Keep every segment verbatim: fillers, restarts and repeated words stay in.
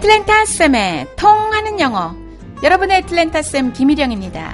애틀랜타 쌤의 통하는 영어. 여러분의 애틀랜타 쌤 김희령입니다.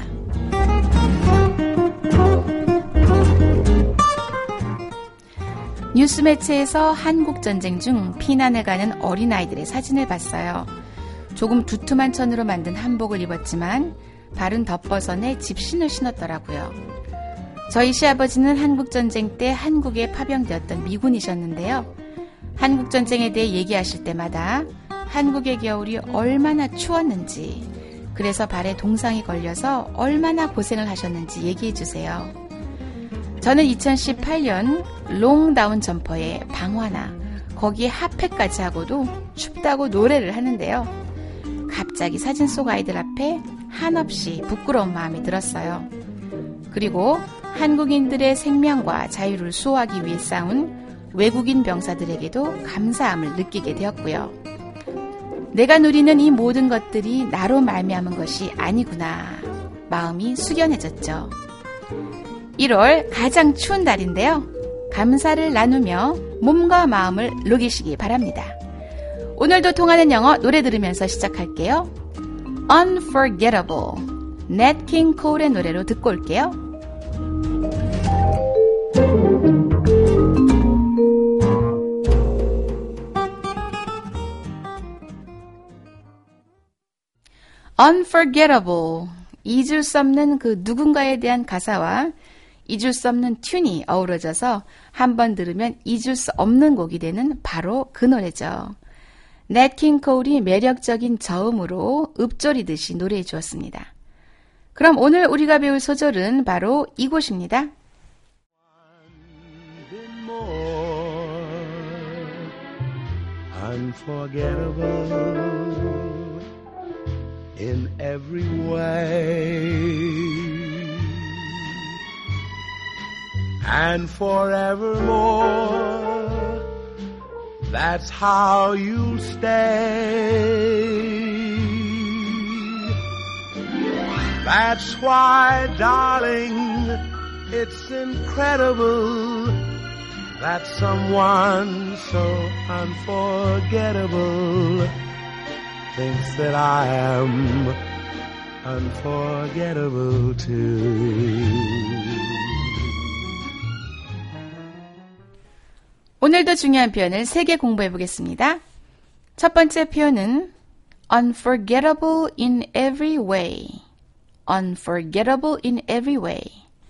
뉴스 매체에서 한국 전쟁 중 피난을 가는 어린아이들의 사진을 봤어요. 조금 두툼한 천으로 만든 한복을 입었지만 발은 덧벗어내 집신을 신었더라고요. 저희 시아버지는 한국전쟁 때 한국에 파병되었던 미군이셨는데요. 한국전쟁에 대해 얘기하실 때마다 한국의 겨울이 얼마나 추웠는지, 그래서 발에 동상이 걸려서 얼마나 고생을 하셨는지 얘기해 주세요. 저는 이천십팔 년 롱다운 점퍼에 방화나 거기에 핫팩까지 하고도 춥다고 노래를 하는데요. 갑자기 사진 속 아이들 앞에 한없이 부끄러운 마음이 들었어요. 그리고 한국인들의 생명과 자유를 수호하기 위해 싸운 외국인 병사들에게도 감사함을 느끼게 되었고요. 내가 누리는 이 모든 것들이 나로 말미암은 것이 아니구나. 마음이 숙연해졌죠. 일월 가장 추운 달인데요. 감사를 나누며 몸과 마음을 녹이시기 바랍니다. 오늘도 통하는 영어 노래 들으면서 시작할게요. Unforgettable, Nat King Cole의 노래로 듣고 올게요. Unforgettable, 잊을 수 없는 그 누군가에 대한 가사와 잊을 수 없는 튠이 어우러져서 한번 들으면 잊을 수 없는 곡이 되는 바로 그 노래죠. 넷 킹 코울이 매력적인 저음으로 읊조리듯이 노래해 주었습니다. 그럼 오늘 우리가 배울 소절은 바로 이곳입니다. Unforgettable in every way and forevermore that's how you'll stay. That's why, darling, it's incredible that someone so unforgettable thinks that I am unforgettable too. 오늘도 중요한 표현을 세 개 공부해 보겠습니다. 첫 번째 표현은 unforgettable in every way. unforgettable in every way.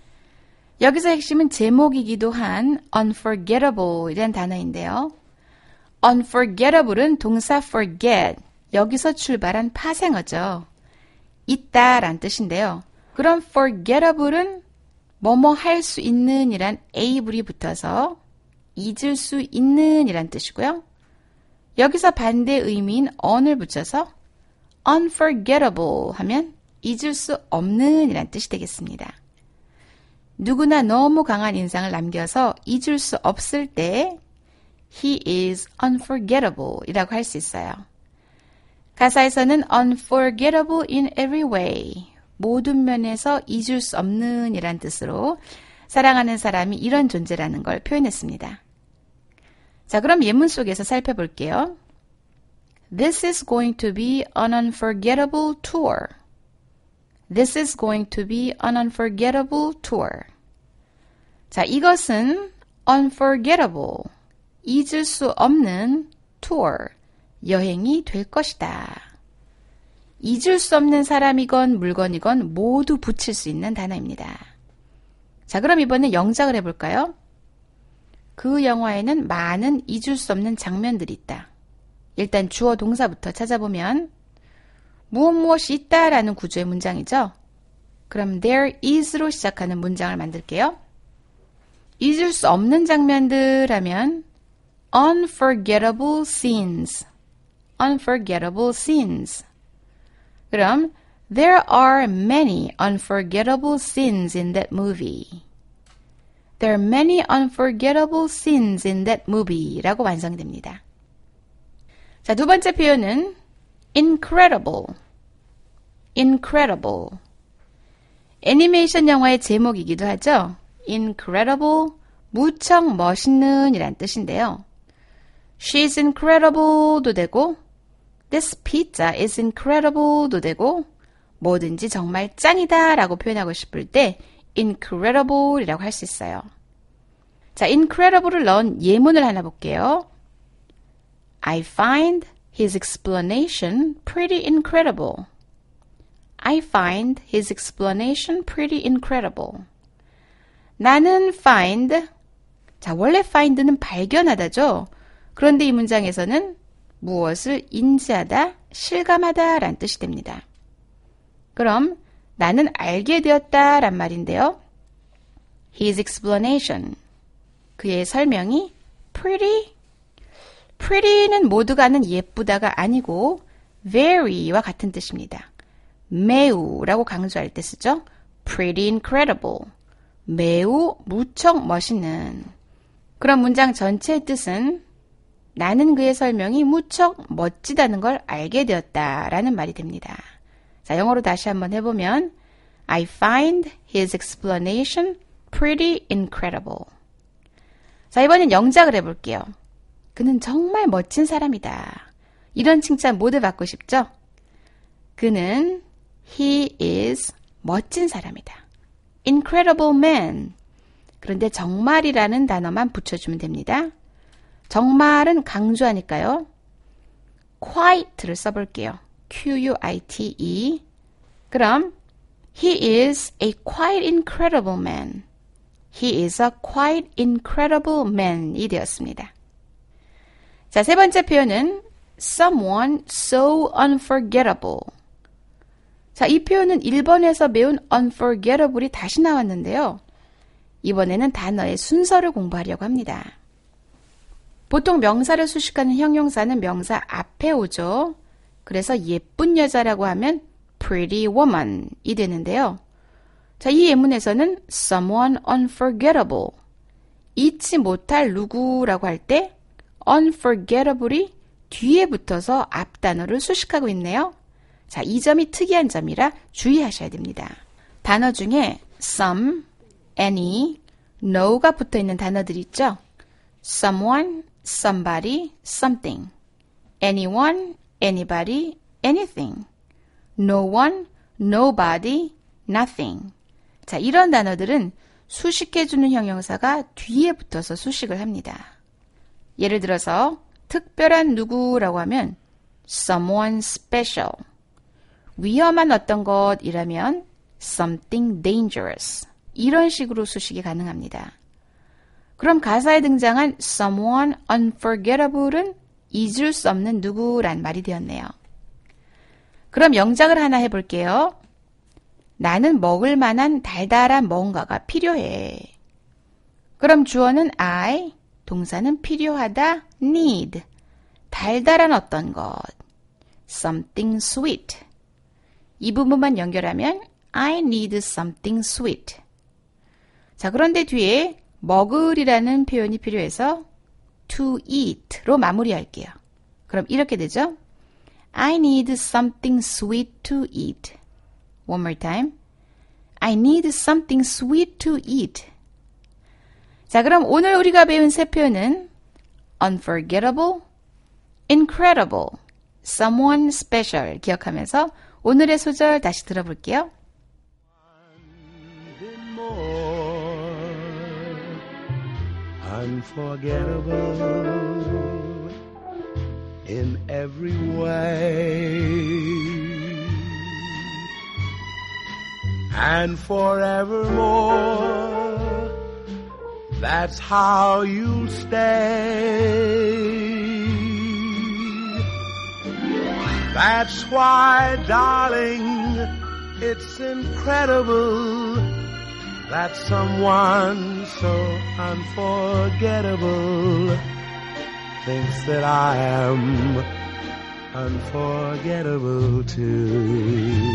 여기서 핵심은 제목이기도 한 unforgettable이라는 단어인데요. unforgettable은 동사 forget, 여기서 출발한 파생어죠. 있다란 뜻인데요. 그럼 forgettable은 뭐뭐 할 수 있는 이란 able이 붙어서 잊을 수 있는 이란 뜻이고요. 여기서 반대 의미인 on을 붙여서 unforgettable 하면 잊을 수 없는 이란 뜻이 되겠습니다. 누구나 너무 강한 인상을 남겨서 잊을 수 없을 때 he is unforgettable 이라고 할 수 있어요. 가사에서는 unforgettable in every way, 모든 면에서 잊을 수 없는 이란 뜻으로 사랑하는 사람이 이런 존재라는 걸 표현했습니다. 자, 그럼 예문 속에서 살펴볼게요. This is going to be an unforgettable tour. This is going to be an unforgettable tour. 자, 이것은 unforgettable, 잊을 수 없는 tour, 여행이 될 것이다. 잊을 수 없는 사람이건 물건이건 모두 붙일 수 있는 단어입니다. 자, 그럼 이번엔 영작을 해볼까요? 그 영화에는 많은 잊을 수 없는 장면들이 있다. 일단 주어 동사부터 찾아보면 무엇 무엇이 있다라는 구조의 문장이죠. 그럼 there is로 시작하는 문장을 만들게요. 잊을 수 없는 장면들 하면 unforgettable scenes, unforgettable scenes. 그럼 there are many unforgettable scenes in that movie. There are many unforgettable scenes in that movie 라고 완성이 됩니다. 자, 두 번째 표현은 incredible, incredible. 애니메이션 영화의 제목이기도 하죠. incredible, 무척 멋있는 이란 뜻인데요. She's incredible도 되고 This pizza is incredible도 되고 뭐든지 정말 짱이다 라고 표현하고 싶을 때 incredible이라고 할 수 있어요. 자, incredible을 넣은 예문을 하나 볼게요. I find his explanation pretty incredible. I find his explanation pretty incredible. 나는 find, 자, 원래 find는 발견하다죠. 그런데 이 문장에서는 무엇을 인지하다, 실감하다 라는 뜻이 됩니다. 그럼 나는 알게 되었다 란 말인데요. His explanation, 그의 설명이 pretty, pretty는 모두가 아는 예쁘다가 아니고 very와 같은 뜻입니다. 매우라고 강조할 때 쓰죠. Pretty incredible, 매우 무척 멋있는. 그런 문장 전체의 뜻은 나는 그의 설명이 무척 멋지다는 걸 알게 되었다라는 말이 됩니다. 자, 영어로 다시 한번 해보면 I find his explanation pretty incredible. 자, 이번엔 영작을 해볼게요. 그는 정말 멋진 사람이다. 이런 칭찬 모두 받고 싶죠? 그는 he is 멋진 사람이다. incredible man. 그런데 정말이라는 단어만 붙여주면 됩니다. 정말은 강조하니까요. quite를 써볼게요. Q-U-I-T-E. 그럼 he is a quite incredible man. He is a quite incredible man이 되었습니다. 자, 세 번째 표현은 someone so unforgettable. 자, 이 표현은 일 번에서 배운 unforgettable이 다시 나왔는데요. 이번에는 단어의 순서를 공부하려고 합니다. 보통 명사를 수식하는 형용사는 명사 앞에 오죠. 그래서 예쁜 여자라고 하면 pretty woman이 되는데요. 자, 이 예문에서는 someone unforgettable, 잊지 못할 누구라고 할 때 unforgettable이 뒤에 붙어서 앞 단어를 수식하고 있네요. 자, 이 점이 특이한 점이라 주의하셔야 됩니다. 단어 중에 some, any, no가 붙어 있는 단어들이 있죠. someone, somebody, something. anyone, anybody, anything. no one, nobody, nothing. 자, 이런 단어들은 수식해주는 형용사가 뒤에 붙어서 수식을 합니다. 예를 들어서 특별한 누구라고 하면 someone special. 위험한 어떤 것이라면 something dangerous. 이런 식으로 수식이 가능합니다. 그럼 가사에 등장한 someone unforgettable은 잊을 수 없는 누구란 말이 되었네요. 그럼 영작을 하나 해볼게요. 나는 먹을 만한 달달한 뭔가가 필요해. 그럼 주어는 I, 동사는 필요하다, need. 달달한 어떤 것, something sweet. 이 부분만 연결하면 I need something sweet. 자, 그런데 뒤에 먹으리라는 표현이 필요해서 to eat로 마무리할게요. 그럼 이렇게 되죠. I need something sweet to eat. One more time. I need something sweet to eat. 자, 그럼 오늘 우리가 배운 세 표현은 unforgettable, incredible, someone special 기억하면서 오늘의 소절 다시 들어볼게요. Unforgettable in every way and forevermore. That's how you'll stay. That's why, darling, it's incredible that someone so unforgettable thinks that I am unforgettable too.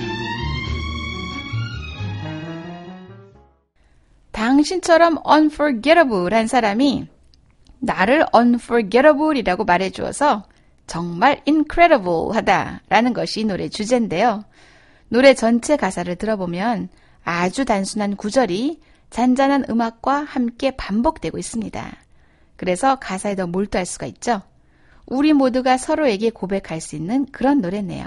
당신처럼 unforgettable한 사람이 나를 unforgettable이라고 말해주어서 정말 incredible하다라는 것이 이 노래 주제인데요. 노래 전체 가사를 들어보면 아주 단순한 구절이 잔잔한 음악과 함께 반복되고 있습니다. 그래서 가사에 더 몰두할 수가 있죠. 우리 모두가 서로에게 고백할 수 있는 그런 노래네요.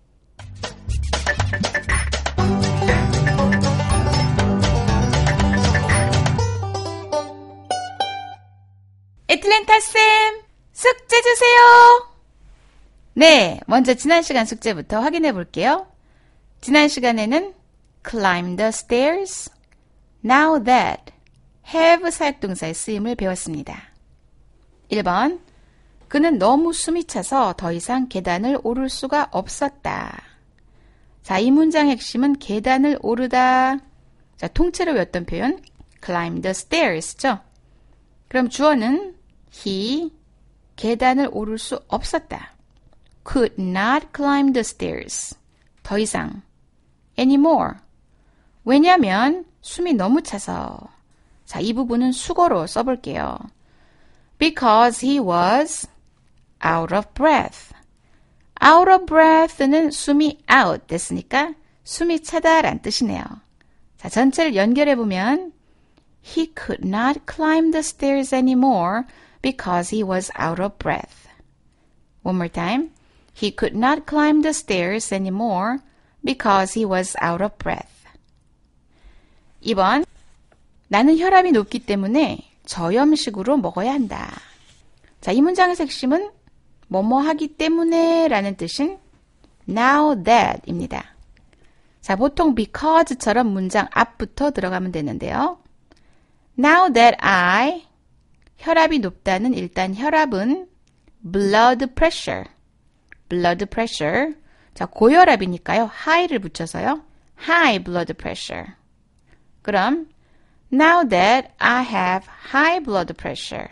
애틀랜타쌤, 숙제 주세요. 네, 먼저 지난 시간 숙제부터 확인해 볼게요. 지난 시간에는 climb the stairs, now that, have 사역동사의 쓰임을 배웠습니다. 일 번, 그는 너무 숨이 차서 더 이상 계단을 오를 수가 없었다. 자, 이 문장의 핵심은 계단을 오르다. 자, 통째로 외웠던 표현 climb the stairs죠. 그럼 주어는 he, 계단을 오를 수 없었다. could not climb the stairs. 더 이상. anymore. 왜냐면 숨이 너무 차서. 자, 이 부분은 수거로 써볼게요. Because he was out of breath. out of breath는 숨이 out 됐으니까 숨이 차다란 뜻이네요. 자, 전체를 연결해보면 He could not climb the stairs anymore because he was out of breath. One more time. He could not climb the stairs anymore because he was out of breath. 이 번. 나는 혈압이 높기 때문에 저염식으로 먹어야 한다. 자, 이 문장의 핵심은 뭐뭐 하기 때문에 라는 뜻인 now that 입니다. 자, 보통 because처럼 문장 앞부터 들어가면 되는데요. Now that I, 혈압이 높다는 일단 혈압은 blood pressure, blood pressure. 자, 고혈압이니까요. high를 붙여서요. high blood pressure. 그럼 Now that I have high blood pressure.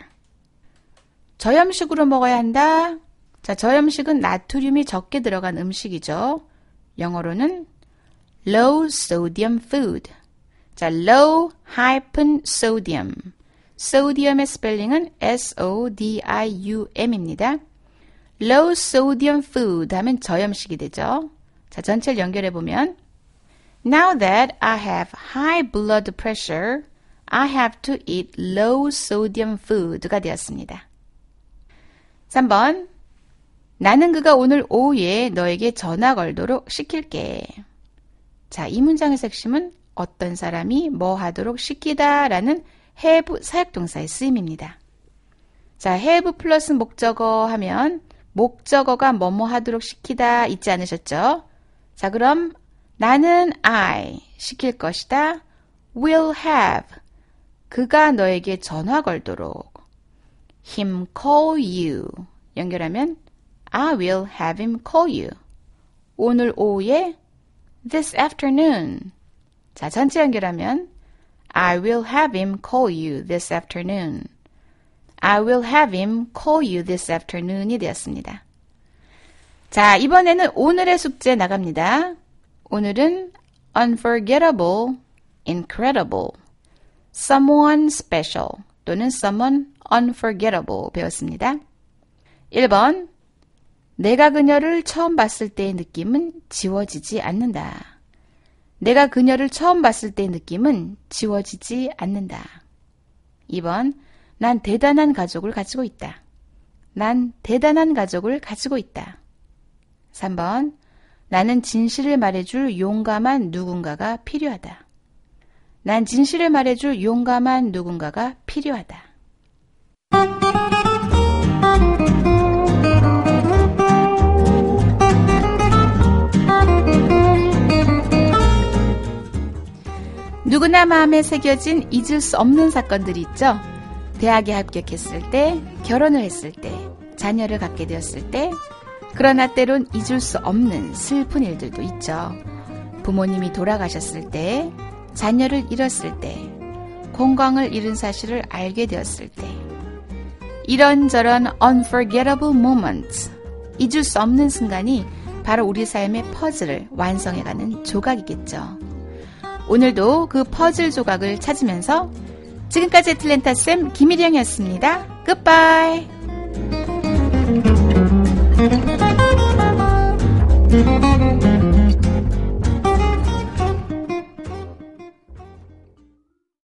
저염식으로 먹어야 한다. 자, 저염식은 나트륨이 적게 들어간 음식이죠. 영어로는 low sodium food. 자, low hyphen sodium. sodium의 스펠링은 에스 오 디 아이 유 엠입니다. low sodium food 하면 저염식이 되죠. 자, 전체를 연결해보면 Now that I have high blood pressure, I have to eat low sodium food가 되었습니다. 삼 번. 나는 그가 오늘 오후에 너에게 전화 걸도록 시킬게. 자, 이 문장의 핵심은 어떤 사람이 뭐 하도록 시키다 라는 have 사역동사의 쓰임입니다. 자, have 플러스 목적어 하면 목적어가 뭐뭐 하도록 시키다 있지 않으셨죠? 자, 그럼 나는 I 시킬 것이다. will have 그가 너에게 전화 걸도록 him call you 연결하면 I will have him call you. 오늘 오후에 this afternoon. 자, 전체 연결하면 I will have him call you this afternoon. I will have him call you this afternoon이 되었습니다. 자, 이번에는 오늘의 숙제 나갑니다. 오늘은 unforgettable, incredible, someone special 또는 someone unforgettable 배웠습니다. 일 번. 내가 그녀를 처음 봤을 때의 느낌은 지워지지 않는다. 내가 그녀를 처음 봤을 때의 느낌은 지워지지 않는다. 이 번. 난 대단한 가족을 가지고 있다. 난 대단한 가족을 가지고 있다. 삼 번. 나는 진실을 말해줄 용감한 누군가가 필요하다. 난 진실을 말해줄 용감한 누군가가 필요하다. 누구나 마음에 새겨진 잊을 수 없는 사건들이 있죠. 대학에 합격했을 때, 결혼을 했을 때, 자녀를 갖게 되었을 때, 그러나 때론 잊을 수 없는 슬픈 일들도 있죠. 부모님이 돌아가셨을 때, 자녀를 잃었을 때, 건강을 잃은 사실을 알게 되었을 때, 이런저런 unforgettable moments, 잊을 수 없는 순간이 바로 우리 삶의 퍼즐을 완성해가는 조각이겠죠. 오늘도 그 퍼즐 조각을 찾으면서 지금까지 애틀랜타쌤 김일영이었습니다. 굿바이.